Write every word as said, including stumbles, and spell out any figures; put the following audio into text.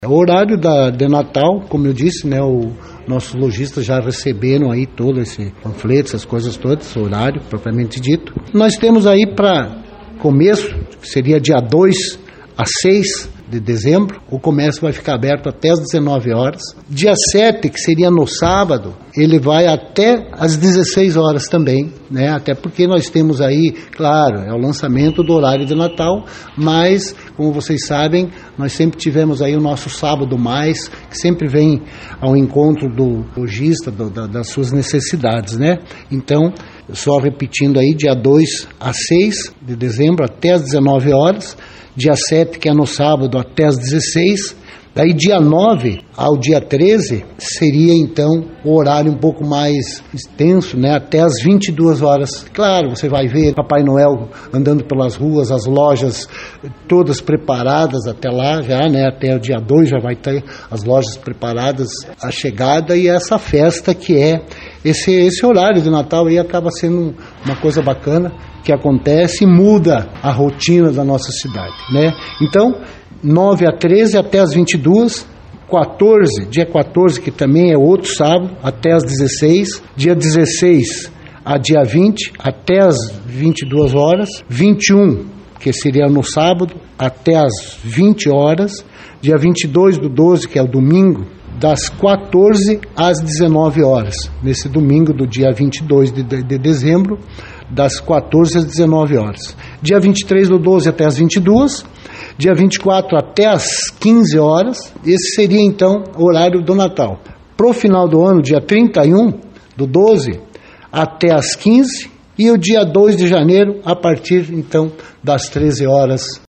O horário da, de Natal, como eu disse, né, o nossos lojistas já receberam aí todo esse panfleto, essas coisas todas, horário propriamente dito. Nós temos aí para começo, que seria dia dois a seis de dezembro, o comércio vai ficar aberto até as dezenove horas. Dia sete, que seria no sábado, ele vai até as dezesseis horas também, né? Até porque nós temos aí, claro, é o lançamento do horário de Natal, mas, como vocês sabem, nós sempre tivemos aí o nosso sábado mais, que sempre vem ao encontro do lojista, do, da, das suas necessidades, né? Então, só repetindo aí, dia dois a seis de dezembro, até as dezenove horas, dia sete, que é no sábado, até as dezesseis. Daí dia nove ao dia treze seria então o horário um pouco mais extenso, né, até as vinte e duas horas. Claro, você vai ver Papai Noel andando pelas ruas, as lojas todas preparadas até lá já, né, até o dia dois já vai ter as lojas preparadas, a chegada e essa festa que é esse, esse horário de Natal aí acaba sendo uma coisa bacana que acontece e muda a rotina da nossa cidade, né? Então, nove a treze até as vinte e duas, quatorze, dia quatorze, que também é outro sábado, até as dezesseis, dia dezesseis a dia vinte, até as vinte e duas horas, vinte e um, que seria no sábado, até as vinte horas, dia vinte e dois do doze, que é o domingo, das quatorze às dezenove horas, nesse domingo do dia vinte e dois de, de, de dezembro, das quatorze às dezenove horas. Dia vinte e três do doze até as vinte e duas, dia vinte e quatro até as quinze horas, esse seria então o horário do Natal. Para o final do ano, dia trinta e um do doze até as quinze, e o dia dois de janeiro a partir então das treze horas